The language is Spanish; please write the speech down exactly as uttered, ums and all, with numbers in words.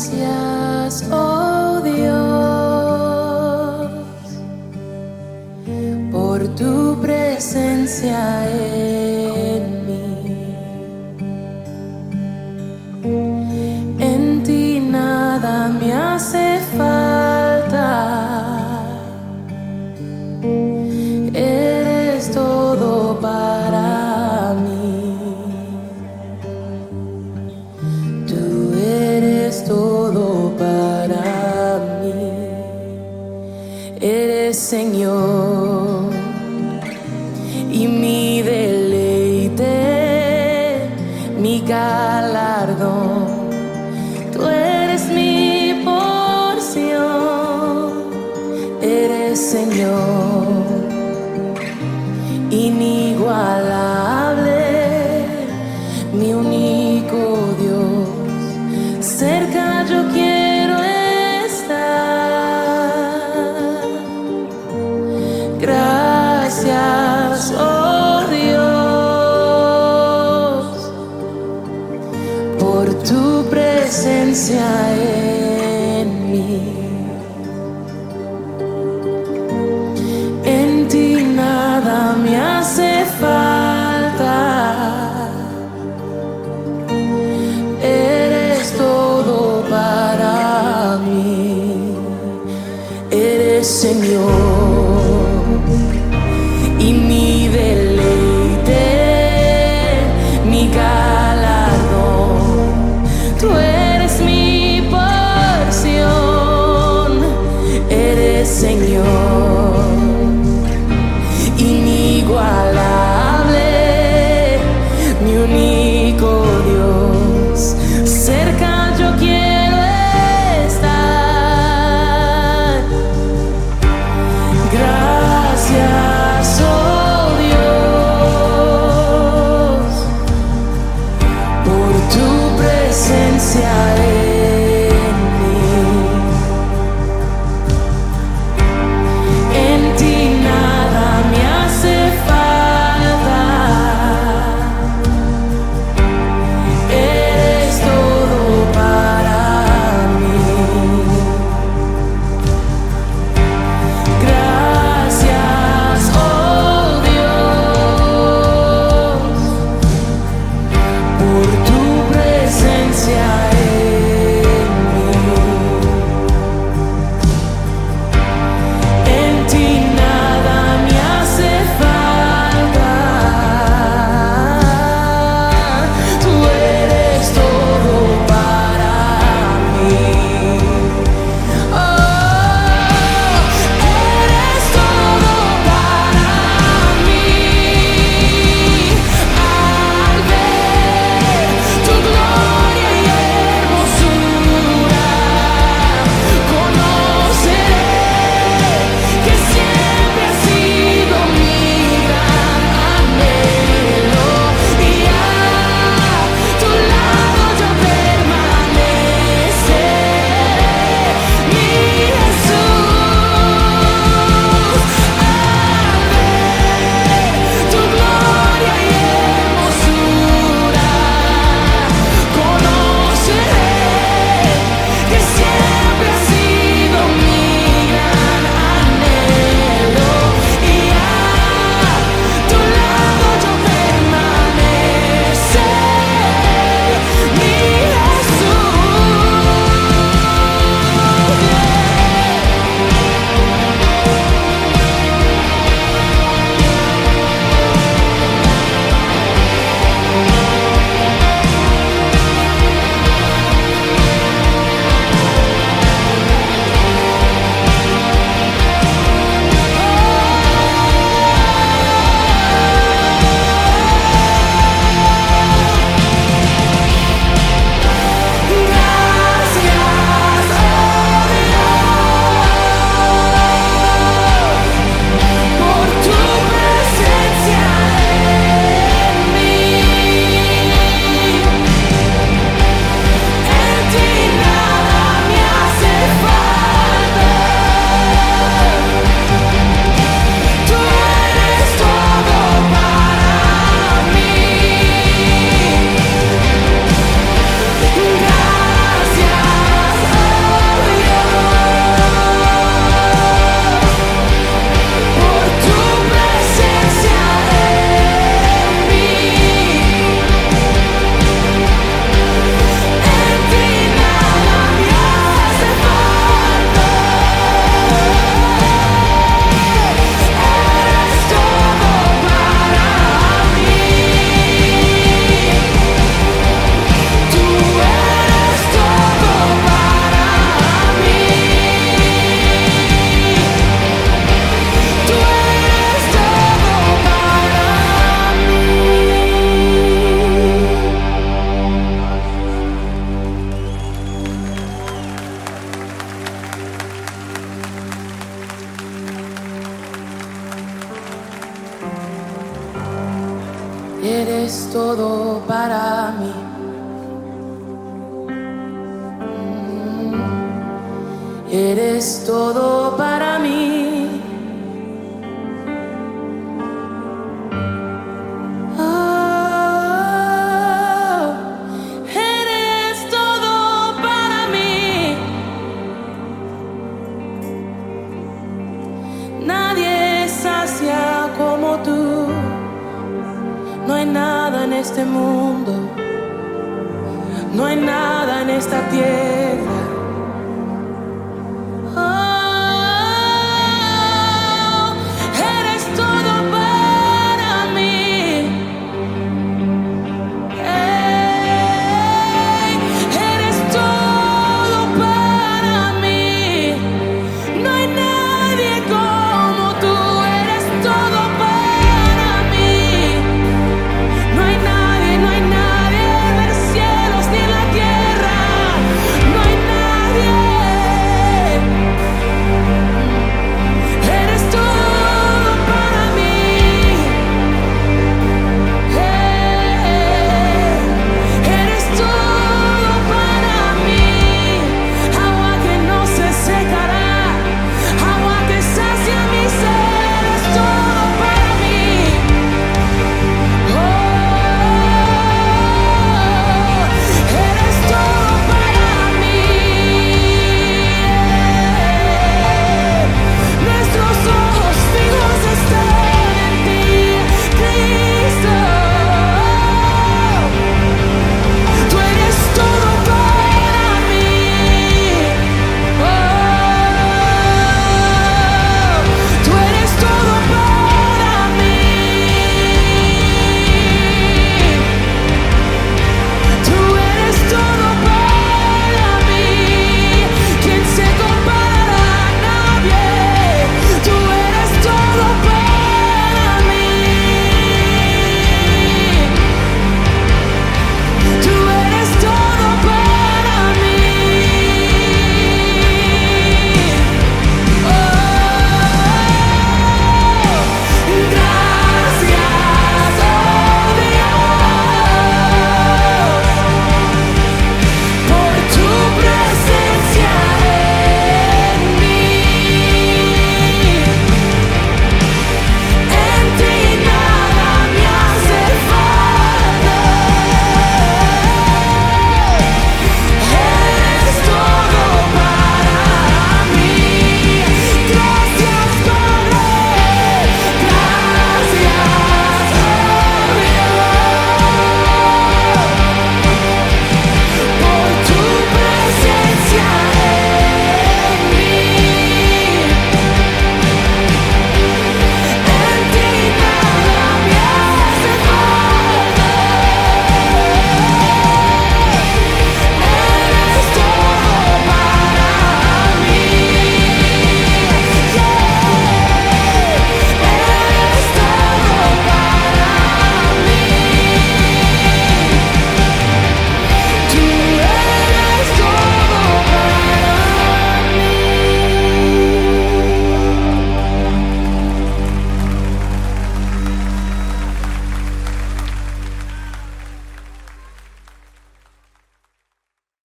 Gracias, oh Dios, por tu presencia en mí. En ti nada me hace falta. Eres todo para mí. Tú eres todo para mí. Eres Señor y mi deleite, mi galardón. Tú eres mi porción. Eres Señor inigualable, mi único Dios. Cerca yo quiero estar. Gracias, oh Dios, por tu presencia en mí. En ti nada me hace falta. Eres todo para mí. Eres Señor y mi deleite, mi galardón. Tú eres mi porción. Eres Señor inigualable, mi único Dios. Cerca yo quiero estar. todo para mí. Eres todo para mí. Oh, eres todo para mí. Nadie sacia como tú. No hay nada en este mundo. No hay nada en esta tierra